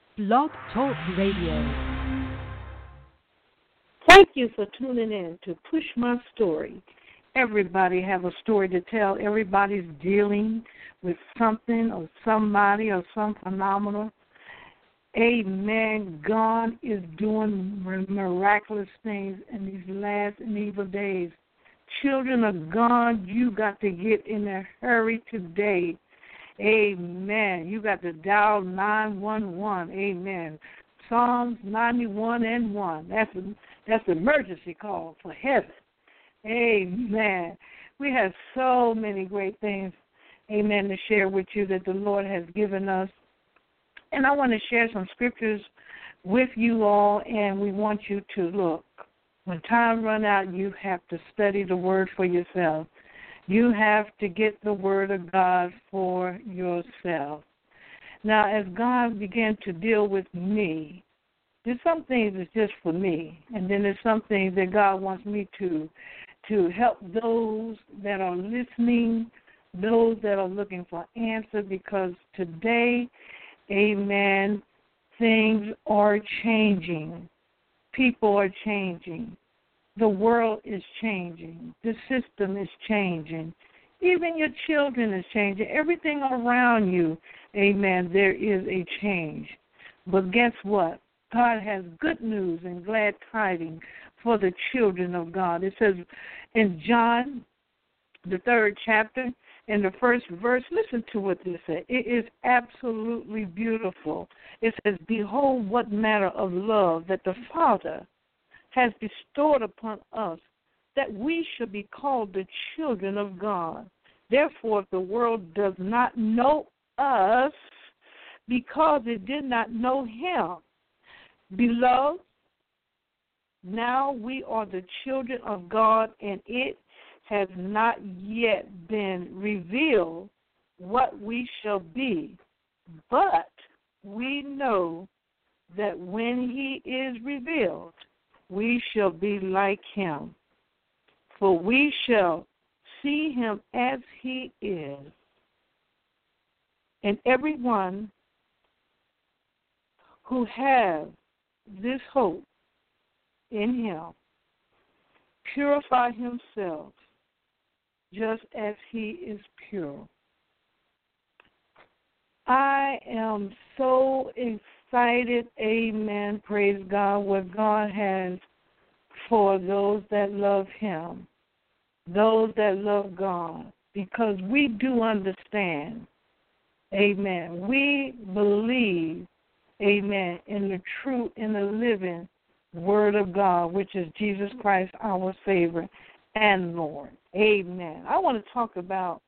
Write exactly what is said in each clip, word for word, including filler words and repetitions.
Blog Talk Radio. Thank you for tuning in to Push My Story. Everybody have a story to tell. Everybody's dealing with something or somebody or some phenomenon. Amen. God is doing miraculous things in these last and evil days. Children of God, you got to get in a hurry today. Amen. You got to dial nine one one. Amen. Psalms ninety-one and one. That's a, that's an emergency call for heaven. Amen. We have so many great things, amen, to share with you that the Lord has given us. And I want to share some scriptures with you all, and we want you to look. When time runs out, you have to study the Word for yourself. You have to get the Word of God for yourself. Now, as God began to deal with me, there's some things that's just for me, and then there's some things that God wants me to to help those that are listening, those that are looking for answer, because today, amen, things are changing. People are changing. The world is changing. The system is changing. Even your children is changing. Everything around you, amen, there is a change. But guess what? God has good news and glad tidings for the children of God. It says in John, the third chapter, in the first verse, listen to what this says. It is absolutely beautiful. It says, behold what manner of love that the Father has bestowed upon us, that we should be called the children of God. Therefore, if the world does not know us, because it did not know him, beloved, now we are the children of God, and it has not yet been revealed what we shall be. But we know that when he is revealed, we shall be like him, for we shall see him as he is. And everyone who has this hope in him purify himself just as he is pure. I am so excited, amen, praise God, what God has for those that love him, those that love God, because we do understand, amen, we believe, amen, in the true and the living Word of God, which is Jesus Christ, our Savior and Lord. Amen. I want to talk about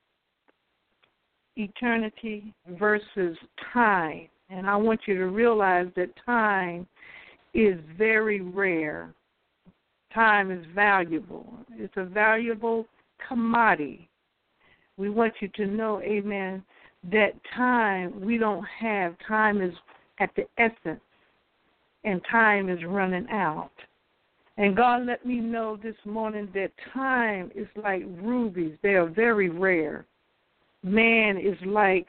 eternity versus time. And I want you to realize that time is very rare. Time is valuable. It's a valuable commodity. We want you to know, amen, that time we don't have. Time is at the essence, and time is running out. And God let me know this morning that time is like rubies. They are very rare. Man is like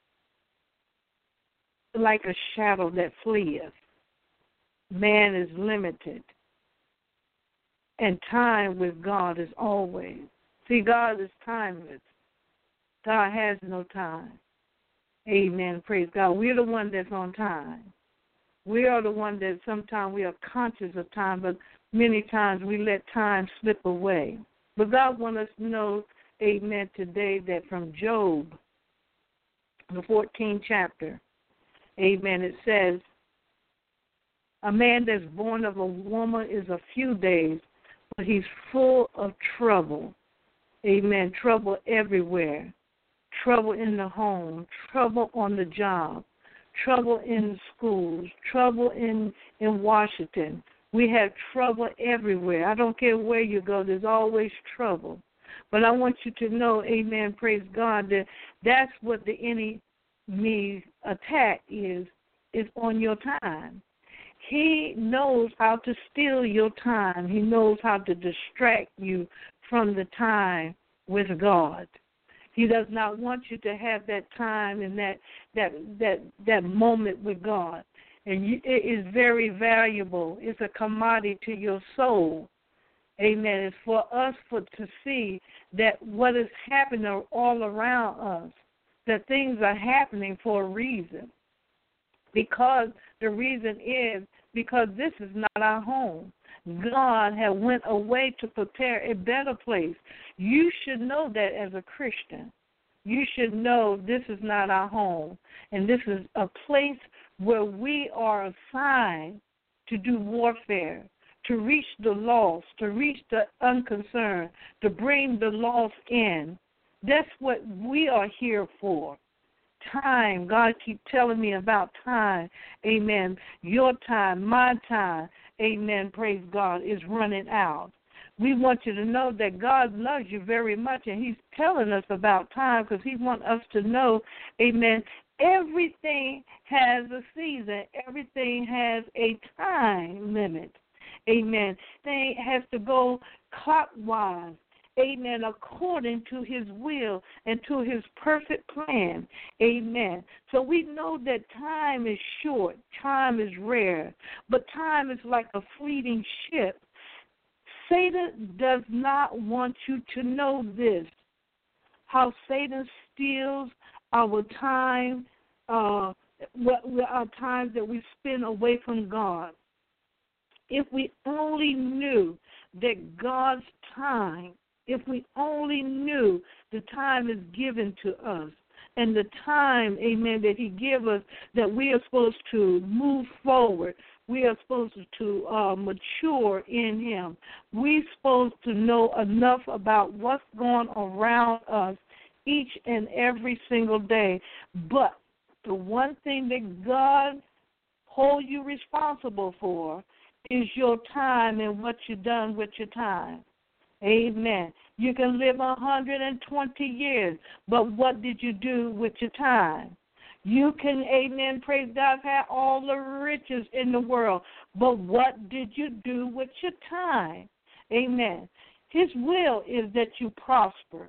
like a shadow that fleeth. Man is limited. And time with God is always. See, God is timeless. God has no time. Amen. Praise God. We're the one that's on time. We are the one that sometimes we are conscious of time, but many times we let time slip away. But God wants us to know, amen, today that from Job, the fourteenth chapter, amen, it says, a man that's born of a woman is a few days, but he's full of trouble. Amen. Trouble everywhere. Trouble in the home. Trouble on the job. Trouble in the schools. Trouble in, in Washington. We have trouble everywhere. I don't care where you go. There's always trouble. But I want you to know, amen, praise God, that that's what the enemy's attack is, is on your time. He knows how to steal your time. He knows how to distract you from the time with God. He does not want you to have that time and that that that that moment with God. And you, it is very valuable. It's a commodity to your soul. Amen. It's for us for to see that what is happening all around us, that things are happening for a reason. Because the reason is because this is not our home. God has went away to prepare a better place. You should know that as a Christian. You should know this is not our home, and this is a place where we are assigned to do warfare, to reach the lost, to reach the unconcerned, to bring the lost in. That's what we are here for. Time. God keep telling me about time. Amen. Your time, my time, amen, praise God, is running out. We want you to know that God loves you very much, and he's telling us about time because he wants us to know, amen, everything has a season. Everything has a time limit. Amen. Thing has to go clockwise. Amen, according to his will and to his perfect plan. Amen. So we know that time is short, time is rare, but time is like a fleeting ship. Satan does not want you to know this, how Satan steals our time, uh, our time that we spend away from God. If we only knew that God's time, if we only knew the time is given to us and the time, amen, that he gives us, that we are supposed to move forward. We are supposed to uh, mature in him. We're supposed to know enough about what's going around us each and every single day. But the one thing that God holds you responsible for is your time and what you've done with your time. Amen. You can live one hundred twenty years, but what did you do with your time? You can, amen, praise God, have all the riches in the world, but what did you do with your time? Amen. His will is that you prosper.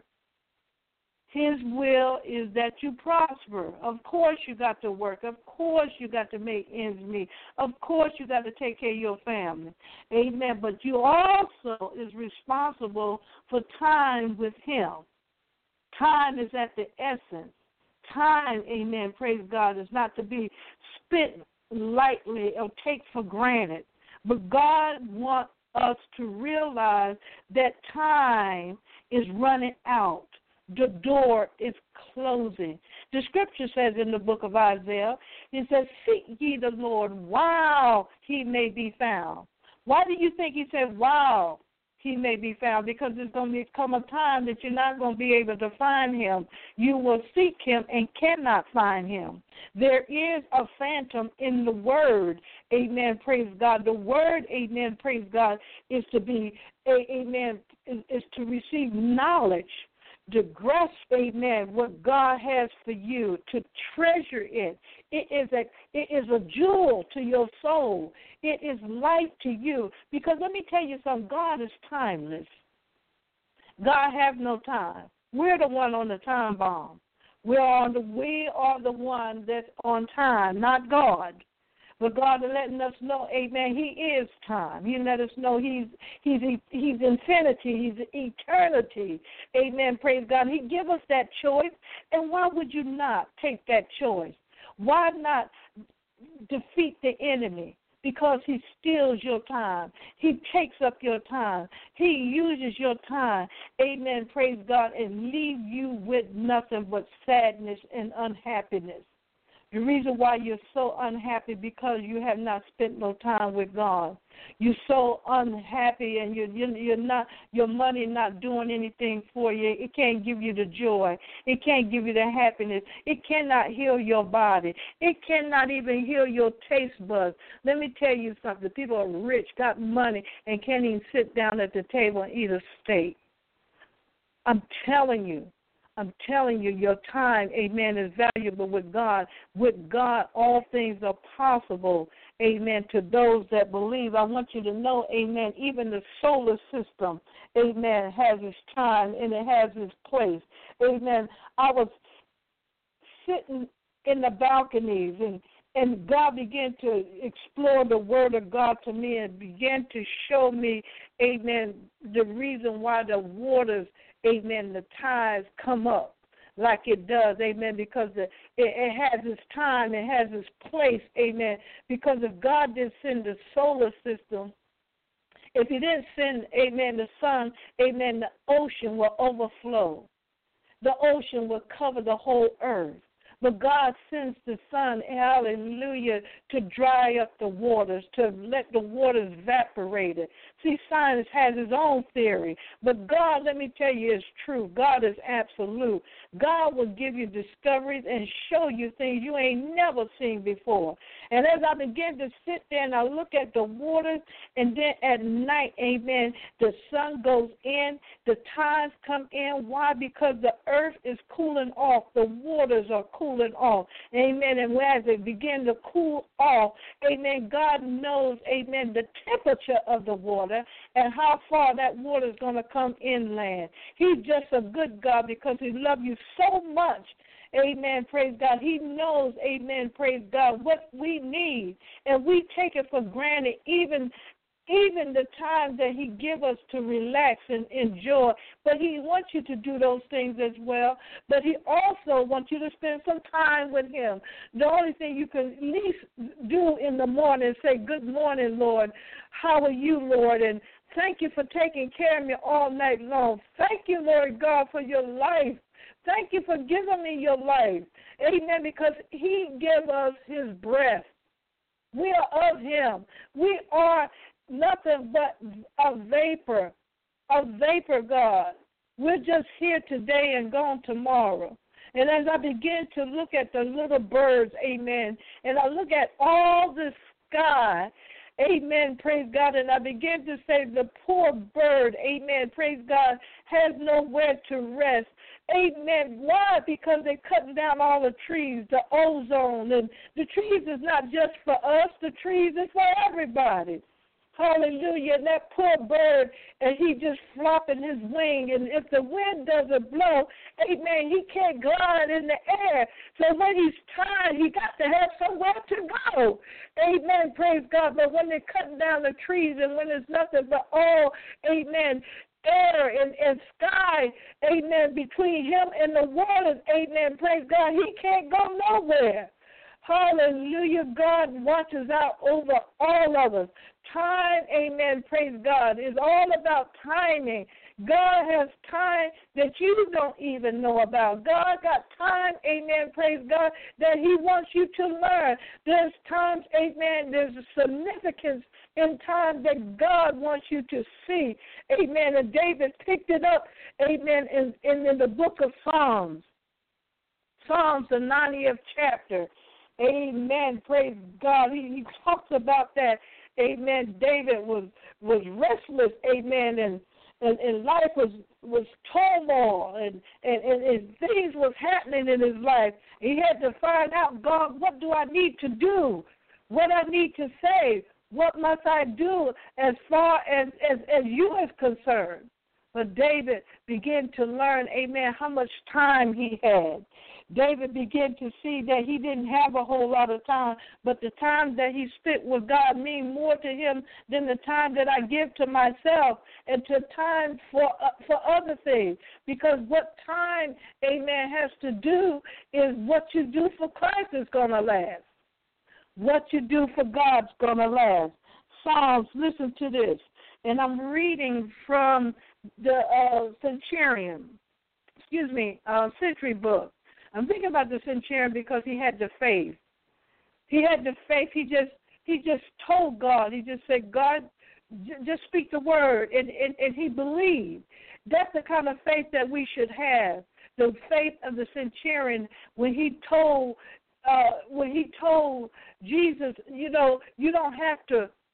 His will is that you prosper. Of course you got to work. Of course you got to make ends meet. Of course you got to take care of your family. Amen. But you also is responsible for time with him. Time is at the essence. Time, amen, praise God, is not to be spent lightly or take for granted. But God wants us to realize that time is running out. The door is closing. The scripture says in the book of Isaiah, it says, seek ye the Lord while he may be found. Why do you think he said while he may be found? Because there's going to come a time that you're not going to be able to find him. You will seek him and cannot find him. There is a phantom in the word. Amen, praise God. The word, amen, praise God, is to be, amen, is, is to receive knowledge, to grasp, amen, what God has for you, to treasure it. It is a it is a jewel to your soul. It is life to you. Because let me tell you something, God is timeless. God has no time. We're the one on the time bomb. We're on the we are the one that's on time, not God. But God is letting us know, amen, he is time. He let us know he's he's he's infinity, he's eternity. Amen, praise God. He give us that choice, and why would you not take that choice? Why not defeat the enemy? Because he steals your time. He takes up your time. He uses your time, amen, praise God, and leave you with nothing but sadness and unhappiness. The reason why you're so unhappy because you have not spent no time with God. You're so unhappy, and you're, you're not, your money not doing anything for you. It can't give you the joy. It can't give you the happiness. It cannot heal your body. It cannot even heal your taste buds. Let me tell you something. People are rich, got money, and can't even sit down at the table and eat a steak. I'm telling you. I'm telling you, your time, amen, is valuable with God. With God, all things are possible, amen, to those that believe. I want you to know, amen, even the solar system, amen, has its time and it has its place. Amen. I was sitting in the balconies and And God began to explore the Word of God to me and began to show me, amen, the reason why the waters, amen, the tides come up like it does, amen, because the, it, it has its time, it has its place, amen, because if God didn't send the solar system, if he didn't send, amen, the sun, amen, the ocean will overflow. The ocean will cover the whole earth. But God sends the sun, hallelujah, to dry up the waters, to let the waters evaporate. See, science has its own theory, but God, let me tell you, is true. God is absolute. God will give you discoveries and show you things you ain't never seen before. And as I begin to sit there and I look at the waters, and then at night, amen, the sun goes in, the tides come in. Why? Because the earth is cooling off. The waters are cooling off. Amen. And as they begin to cool off, amen, God knows, amen, the temperature of the water and how far that water is going to come inland. He's just a good God because he loves you so much. Amen, praise God. He knows, amen, praise God, what we need, and we take it for granted, even even the time that he give us to relax and enjoy. But he wants you to do those things as well, but he also wants you to spend some time with him. The only thing you can at least do in the morning is say, good morning, Lord. How are you, Lord? And thank you for taking care of me all night long. Thank you, Lord God, for your life. Thank you for giving me your life. Amen, because he gave us his breath. We are of him. We are nothing but a vapor, a vapor, God. We're just here today and gone tomorrow. And as I begin to look at the little birds, amen, and I look at all the sky, amen, praise God, and I begin to say the poor bird, amen, praise God, has nowhere to rest. Amen. Why? Because they're cutting down all the trees, the ozone. And the trees is not just for us. The trees is for everybody. Hallelujah. And that poor bird, and he just flopping his wing. And if the wind doesn't blow, amen, he can't glide in the air. So when he's tired, he got to have somewhere to go. Amen. Praise God. But when they're cutting down the trees and when there's nothing but all, amen, air and, and sky, amen, between him and the waters, amen, praise God, he can't go nowhere. Hallelujah. God watches out over all of us. Time, amen, praise God, is all about timing. God has time that you don't even know about. God got time, amen, praise God, that he wants you to learn. There's times, amen, there's a significance in time that God wants you to see. Amen. And David picked it up, amen, in, in, in the book of Psalms. Psalms, the ninetieth chapter. Amen. Praise God. He, he talks about that. Amen. David was was restless. Amen. And and, and life was was turmoil, and, and, and, and things was happening in his life. He had to find out, God, what do I need to do? What I need to say? What must I do as far as, as, as you is concerned? But David began to learn, amen, how much time he had. David began to see that he didn't have a whole lot of time, but the time that he spent with God mean more to him than the time that I give to myself and to time for uh, for other things. Because what time, amen, has to do is what you do for Christ is going to last. What you do for God's going to last. Psalms, listen to this. And I'm reading from the uh, Centurion, excuse me, uh, Century book. I'm thinking about the Centurion because he had the faith. He had the faith. He just he just told God. He just said, God, j- just speak the word. And, and, and he believed. That's the kind of faith that we should have. The faith of the Centurion when he told Uh, when he told Jesus, you know, you don't have to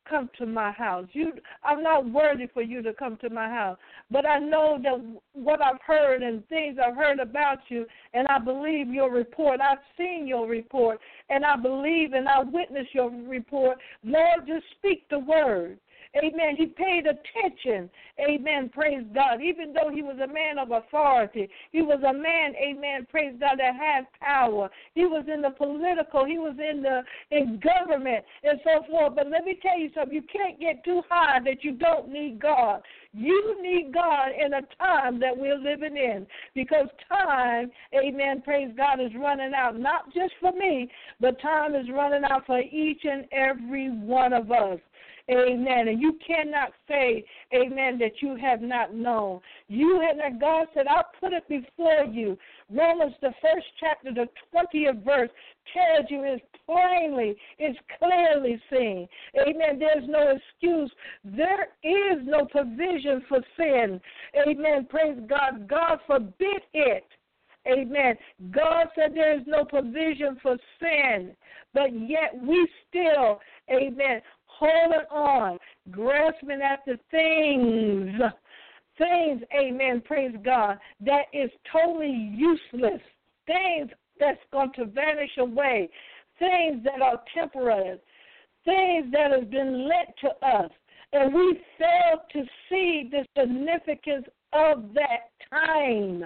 come to my house. You, I'm not worthy for you to come to my house. But I know that what I've heard and things I've heard about you, and I believe your report. I've seen your report, and I believe and I witnessed your report. Lord, just speak the word. Amen. He paid attention. Amen. Praise God. Even though he was a man of authority, he was a man, amen, praise God, that had power. He was in the political, he was in the in government and so forth. But let me tell you something. You can't get too high that you don't need God. You need God in a time that we're living in, because time, amen, praise God, is running out, not just for me, but time is running out for each and every one of us. Amen. And you cannot say, amen, that you have not known. You have not. God said, I'll put it before you. Romans, the first chapter, the twentieth verse, tells you it's plainly, it's clearly seen. Amen. There's no excuse. There is no provision for sin. Amen. Praise God. God forbid it. Amen. God said there is no provision for sin, but yet we still, amen, holding on, grasping after things, things, amen, praise God, that is totally useless, things that's going to vanish away, things that are temporary, things that have been lent to us, and we fail to see the significance of that time.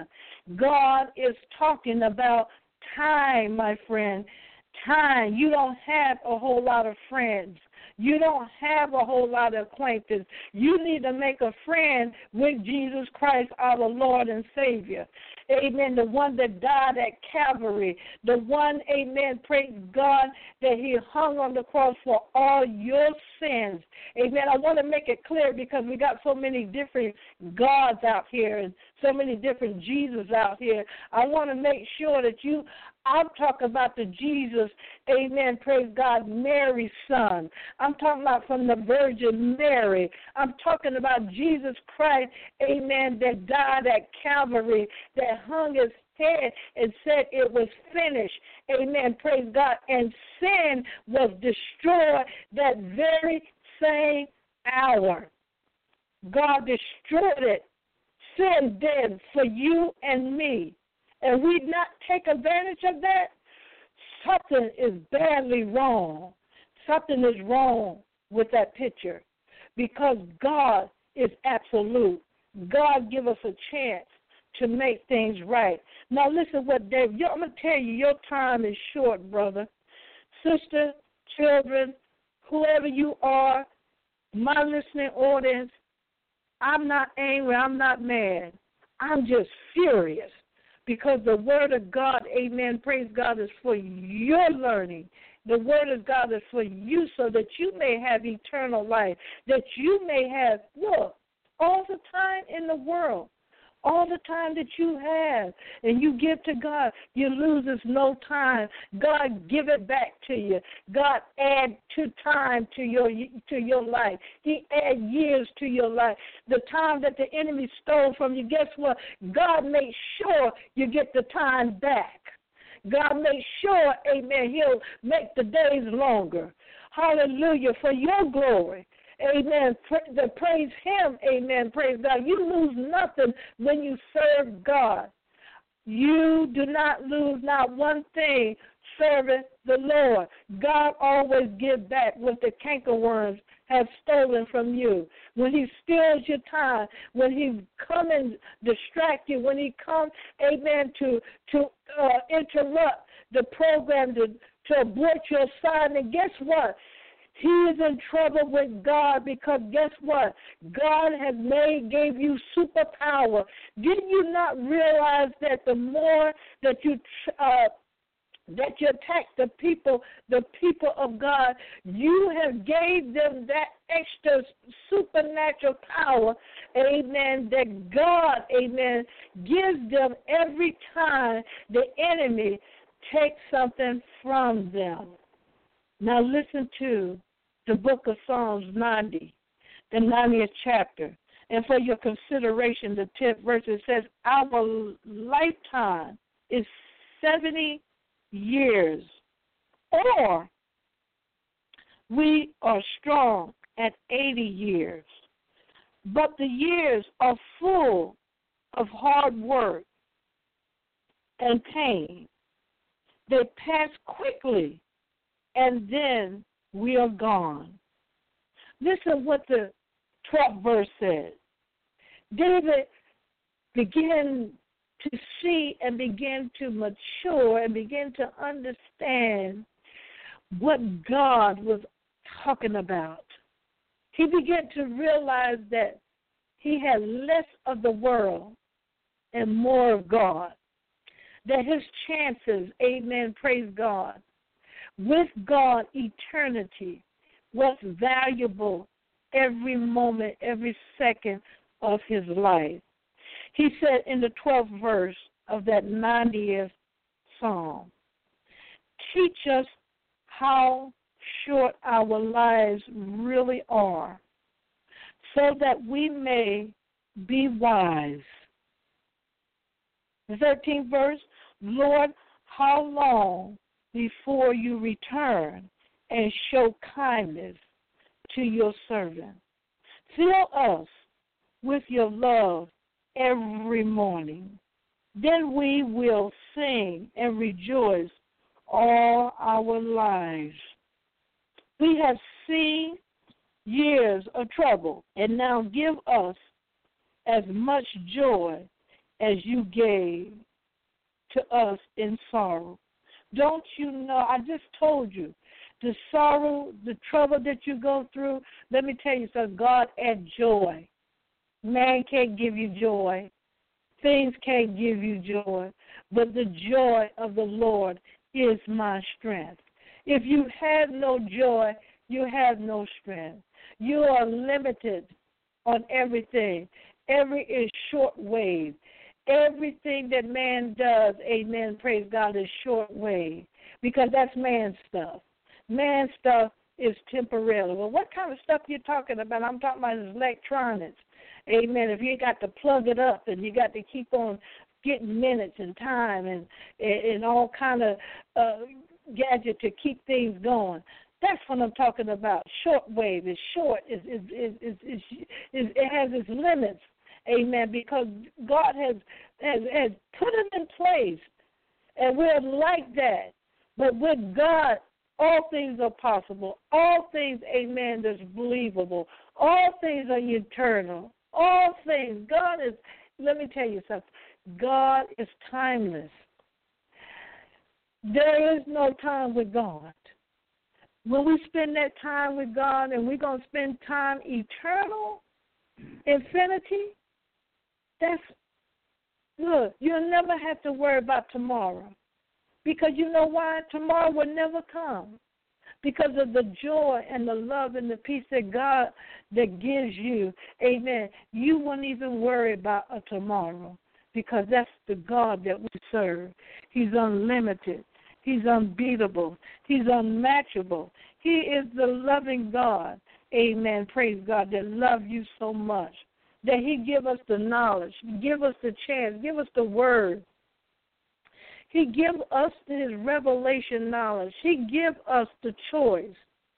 God is talking about time, my friend, time. You don't have a whole lot of friends. You don't have a whole lot of acquaintances. You need to make a friend with Jesus Christ, our Lord and Savior. Amen. The one that died at Calvary. The one, amen, praise God, that he hung on the cross for all your sins. Amen. I want to make it clear because we got so many different gods out here and so many different Jesus out here. I want to make sure that you, I'm talking about the Jesus, amen, praise God, Mary's son. I'm talking about from the Virgin Mary. I'm talking about Jesus Christ, amen, that died at Calvary, that hung his head and said it was finished. Amen, praise God. And sin was destroyed that very same hour. God destroyed it. Sin dead for you and me. And we not take advantage of that, something is badly wrong. Something is wrong with that picture, because God is absolute. God give us a chance to make things right. Now listen what Dave, I'm going to tell you, your time is short, brother. Sister, children, whoever you are, my listening audience, I'm not angry, I'm not mad. I'm just furious. Because the word of God, amen, praise God, is for your learning. The word of God is for you so that you may have eternal life, that you may have, look, all the time in the world, all the time that you have, and you give to God, you loses no time. God give it back to you. God add to time to your to your life. He add years to your life. The time that the enemy stole from you, guess what? God makes sure you get the time back. God makes sure, amen, he'll make the days longer. Hallelujah, for your glory. Amen. To praise him, amen. Praise God. You lose nothing when you serve God. You do not lose not one thing serving the Lord. God always gives back what the cankerworms have stolen from you. When he steals your time, when he come and distract you, when he comes, amen, to to uh, interrupt the program, to, to abort your assignment, guess what? He is in trouble with God, because guess what? God has made, gave you superpower. Did you not realize that the more that you uh, that you attack the people, the people of God, you have gave them that extra supernatural power, amen, that God, amen, gives them every time the enemy takes something from them. Now listen to the book of Psalms ninety, the ninetieth chapter. And for your consideration, the tenth verse, it says, our lifetime is seventy years, or we are strong at eighty years. But the years are full of hard work and pain. They pass quickly, and then we are gone. Listen what the twelfth verse says. David began to see and begin to mature and begin to understand what God was talking about. He began to realize that he had less of the world and more of God. That his chances, amen, praise God, with God, eternity was valuable every moment, every second of his life. He said in the twelfth verse of that ninetieth Psalm, teach us how short our lives really are, so that we may be wise. The thirteenth verse, Lord, how long before you return and show kindness to your servant? Fill us with your love every morning. Then we will sing and rejoice all our lives. We have seen years of trouble, and now give us as much joy as you gave to us in sorrow. Don't you know, I just told you, the sorrow, the trouble that you go through, let me tell you something, God adds joy. Man can't give you joy. Things can't give you joy. But the joy of the Lord is my strength. If you have no joy, you have no strength. You are limited on everything. Every is short wave. Everything that man does, amen, praise God, is short wave, because that's man's stuff. Man's stuff is temporary. Well, what kind of stuff you talking about? I'm talking about electronics. Amen. If you got to plug it up and you got to keep on getting minutes and time and and all kind of uh, gadget to keep things going. That's what I'm talking about. Short wave is short. Is is is is, is, is it has its limits. Amen. Because God has, has has put it in place, and we're like that. But with God, all things are possible. All things, amen, that's believable. All things are eternal. All things. God is, let me tell you something. God is timeless. There is no time with God. When we spend that time with God and we're going to spend time eternal, infinity, that's, look, you'll never have to worry about tomorrow. Because you know why? Tomorrow will never come. Because of the joy and the love and the peace that God that gives you, amen, you won't even worry about a tomorrow, because that's the God that we serve. He's unlimited. He's unbeatable. He's unmatchable. He is the loving God, amen, praise God, that loves you so much, that he give us the knowledge, give us the chance, give us the word. He give us his revelation knowledge. He give us the choice.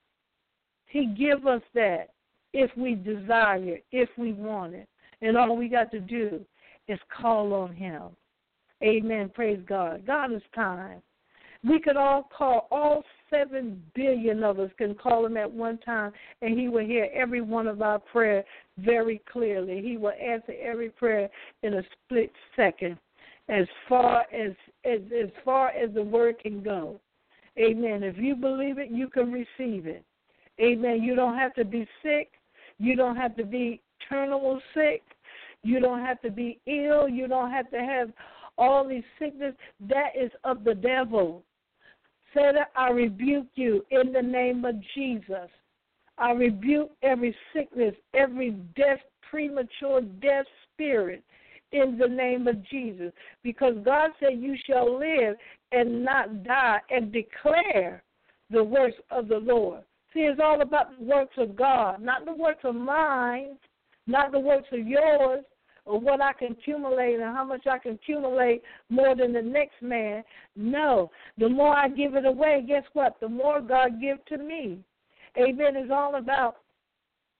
He give us that if we desire it, if we want it. And all we got to do is call on him. Amen. Praise God. God is time. We could all call, all seven billion of us can call him at one time, and he will hear every one of our prayers very clearly. He will answer every prayer in a split second. As far as, as as far as the word can go. Amen. If you believe it, you can receive it. Amen. You don't have to be sick. You don't have to be terminal sick. You don't have to be ill. You don't have to have all these sickness. That is of the devil. Satan, I rebuke you in the name of Jesus. I rebuke every sickness, every death, premature death spirit, in the name of Jesus, because God said you shall live and not die and declare the works of the Lord. See, it's all about the works of God, not the works of mine, not the works of yours, or what I can accumulate and how much I can accumulate more than the next man. No, the more I give it away, guess what? The more God gives to me. Amen. It's all about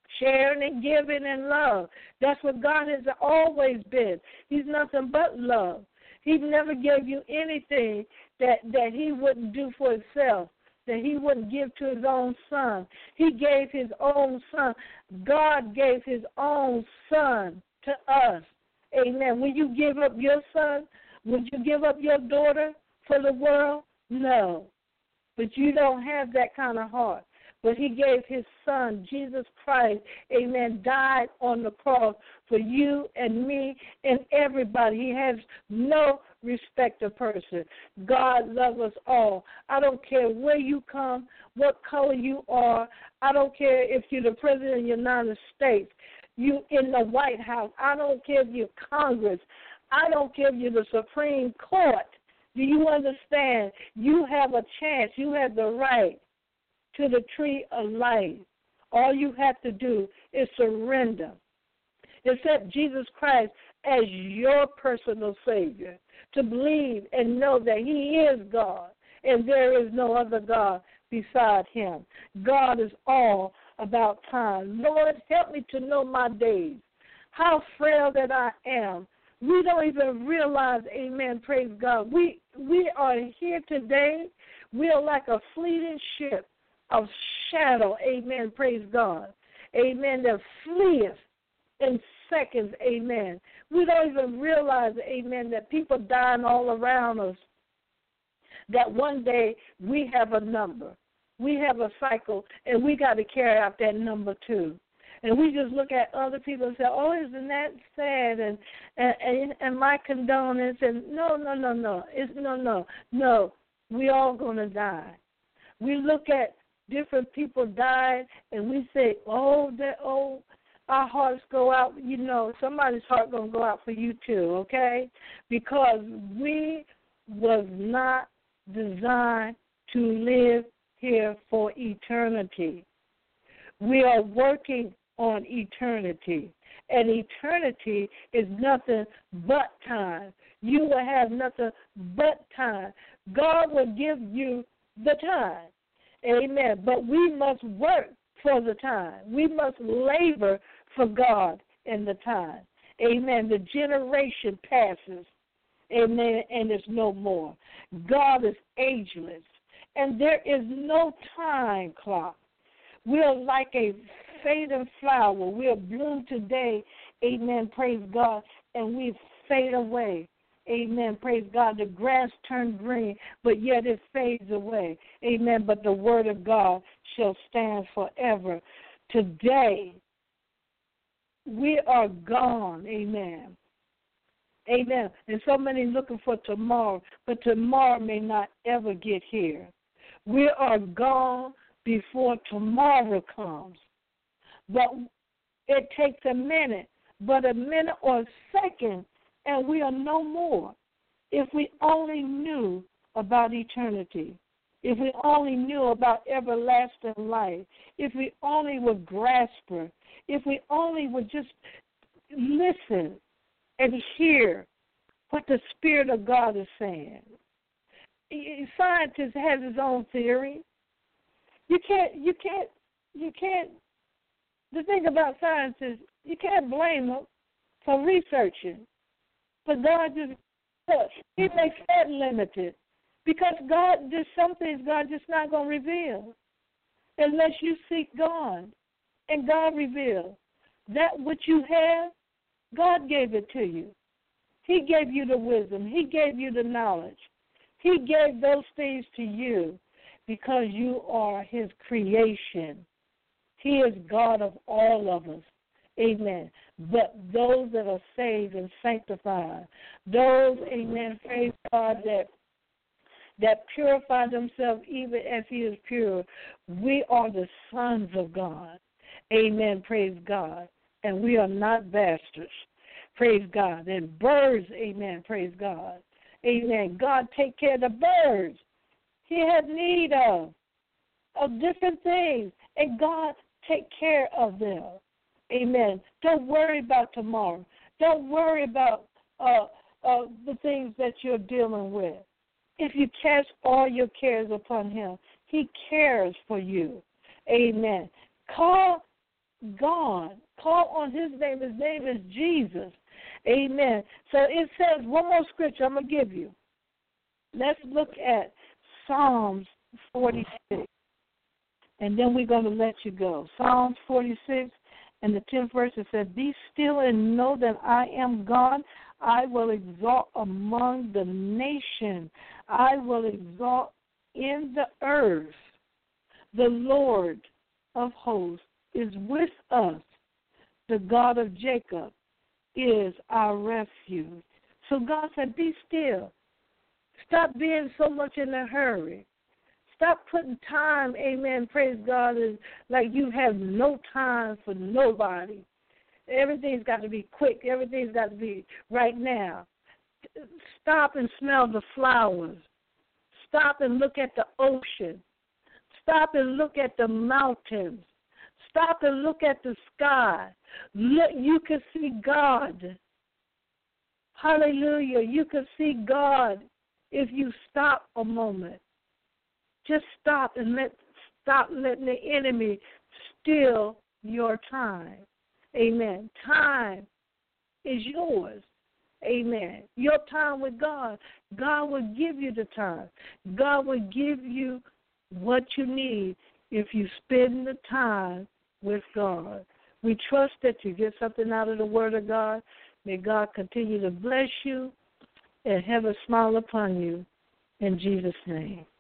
sharing and giving and love. That's what God has always been. He's nothing but love. He never gave you anything that, that he wouldn't do for himself, that he wouldn't give to his own son. He gave his own son. God gave his own son to us. Amen. Will you give up your son? Would you give up your daughter for the world? No. But you don't have that kind of heart. But he gave his son, Jesus Christ, amen, died on the cross for you and me and everybody. He has no respect of person. God loves us all. I don't care where you come, what color you are. I don't care if you're the president of the United States, you in the White House. I don't care if you're Congress. I don't care if you're the Supreme Court. Do you understand? You have a chance. You have the right to the tree of life. All you have to do is surrender. Accept Jesus Christ as your personal Savior, to believe and know that he is God and there is no other God beside him. God is all about time. Lord, help me to know my days, how frail that I am. We don't even realize, amen, praise God. We, we are here today. We are like a fleeting ship of shadow, amen, praise God, amen, that fleeth in seconds, amen. We don't even realize, amen, that people dying all around us, that one day we have a number, we have a cycle, and we got to carry out that number too. And we just look at other people and say, oh, isn't that sad, and and, and, and my condolence, and no, no, no, no, it's no, no, no, we all going to die. We look at different people died, and we say, oh, that, oh, our hearts go out. You know, somebody's heart going to go out for you too, okay? Because we was not designed to live here for eternity. We are working on eternity, and eternity is nothing but time. You will have nothing but time. God will give you the time. Amen. But we must work for the time. We must labor for God in the time. Amen. The generation passes. Amen. And there's no more. God is ageless. And there is no time clock. We're like a fading flower. We'll bloom today. Amen. Praise God. And we fade away. Amen. Praise God. The grass turned green, but yet it fades away. Amen. But the word of God shall stand forever. Today, we are gone. Amen. Amen. And so many looking for tomorrow, but tomorrow may not ever get here. We are gone before tomorrow comes. But it takes a minute, but a minute or a second, and we are no more. If we only knew about eternity, if we only knew about everlasting life, if we only would grasp her, if we only would just listen and hear what the Spirit of God is saying. Scientists have his own theory. You can't, you can't, you can't, the thing about science is you can't blame them for researching. But God just, he makes that limited. Because God, there's some things God just not going to reveal unless you seek God. And God reveals. That which you have, God gave it to you. He gave you the wisdom. He gave you the knowledge. He gave those things to you because you are his creation. He is God of all of us. Amen. But those that are saved and sanctified, those, amen, praise God, that that purify themselves even as he is pure, we are the sons of God. Amen, praise God. And we are not bastards. Praise God. And birds, amen, praise God. Amen. God take care of the birds. He has need of, of different things. And God take care of them. Amen. Don't worry about tomorrow. Don't worry about uh, uh, the things that you're dealing with. If you cast all your cares upon him, he cares for you. Amen. Call God. Call on his name. His name is Jesus. Amen. So it says, one more scripture I'm going to give you. Let's look at Psalms forty-six. And then we're going to let you go. Psalms forty-six and the tenth verse, it says, be still and know that I am God. I will exalt among the nations. I will exalt in the earth. The Lord of hosts is with us. The God of Jacob is our refuge. So God said, be still. Stop being so much in a hurry. Stop putting time, amen, praise God, is like you have no time for nobody. Everything's got to be quick. Everything's got to be right now. Stop and smell the flowers. Stop and look at the ocean. Stop and look at the mountains. Stop and look at the sky. Look, you can see God. Hallelujah. You can see God if you stop a moment. Just stop and let stop letting the enemy steal your time. Amen. Time is yours. Amen. Your time with God. God will give you the time. God will give you what you need if you spend the time with God. We trust that you get something out of the Word of God. May God continue to bless you and have a smile upon you in Jesus' name.